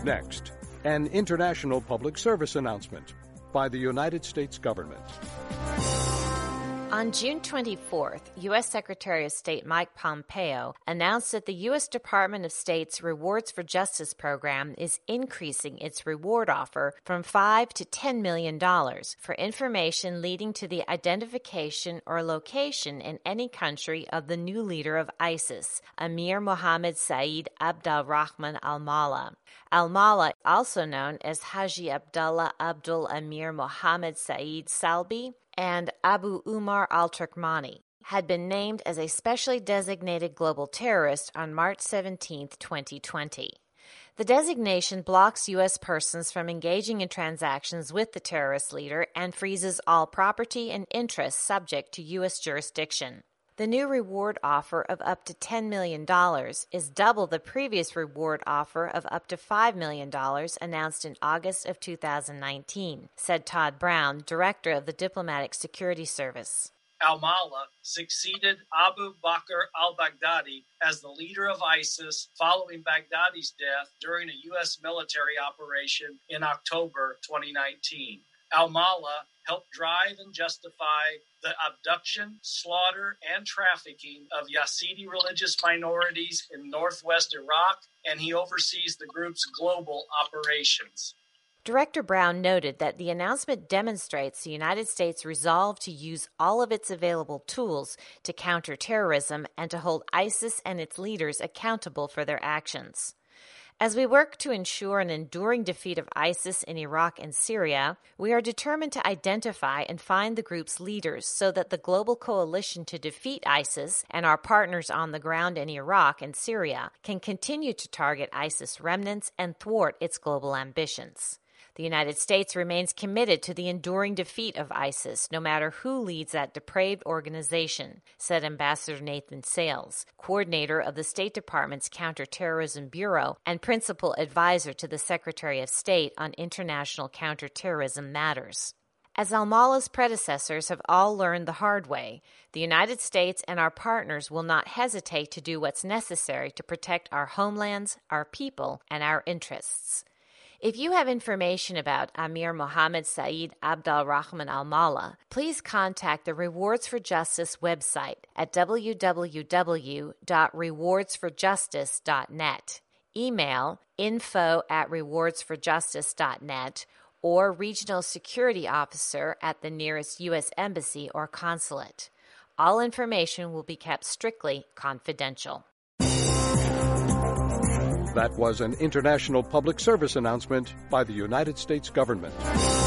Next, an international public service announcement by the United States government. On June 24th, U.S. Secretary of State Mike Pompeo announced that the U.S. Department of State's Rewards for Justice program is increasing its reward offer from $5 to $10 million for information leading to the identification or location in any country of the new leader of ISIS, Amir Mohammed Saeed Abdulrahman al-Maleh. Al-Maleh, also known as Haji Abdullah Abdul Amir Mohammed Saeed Salbi, and Abu Umar al-Turkmani, had been named as a specially designated global terrorist on March 17, 2020. The designation blocks U.S. persons from engaging in transactions with the terrorist leader and freezes all property and interests subject to U.S. jurisdiction. The new reward offer of up to $10 million is double the previous reward offer of up to $5 million announced in August of 2019, said Todd Brown, director of the Diplomatic Security Service. Al-Maleh succeeded Abu Bakr al-Baghdadi as the leader of ISIS following Baghdadi's death during a U.S. military operation in October 2019. Al-Maleh helped drive and justify the abduction, slaughter, and trafficking of Yazidi religious minorities in northwest Iraq, and he oversees the group's global operations. Director Brown noted that the announcement demonstrates the United States' resolve to use all of its available tools to counter terrorism and to hold ISIS and its leaders accountable for their actions. As we work to ensure an enduring defeat of ISIS in Iraq and Syria, we are determined to identify and find the group's leaders so that the global coalition to defeat ISIS and our partners on the ground in Iraq and Syria can continue to target ISIS remnants and thwart its global ambitions. The United States remains committed to the enduring defeat of ISIS, no matter who leads that depraved organization, said Ambassador Nathan Sales, coordinator of the State Department's Counterterrorism Bureau and principal advisor to the Secretary of State on international counterterrorism matters. As al-Maleh's predecessors have all learned the hard way, the United States and our partners will not hesitate to do what's necessary to protect our homelands, our people, and our interests. If you have information about Amir Mohammed Saeed Abdulrahman al-Maleh, please contact the Rewards for Justice website at www.rewardsforjustice.net, email info@rewardsforjustice.net, or regional security officer at the nearest U.S. embassy or consulate. All information will be kept strictly confidential. That was an international public service announcement by the United States government.